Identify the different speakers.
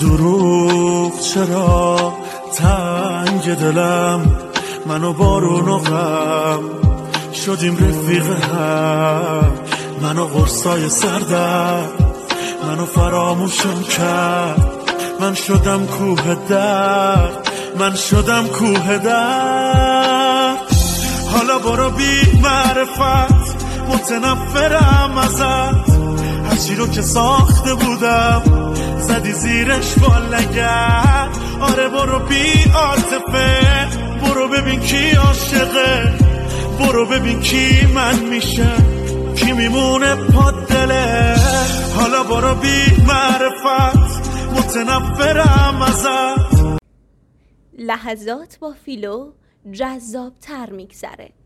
Speaker 1: دروغ چرا تنگ دلم، منو بارون و غم شدیم رفیق هم، منو قرصای سردم منو فراموشم کرد، من شدم کوه درد، من شدم کوه درد. حالا برو بی معرفت متنفرم ازت، هرچی رو که ساخته بودم زدی زیرش با لگد. آره برو بی عاطفه، برو ببین کی عاشقه، برو ببین کی من میشه، کی میمونه پاد دله. حالا برو بی معرفت متنفرم ازت.
Speaker 2: لحظات با فیلو جذاب تر میگذره.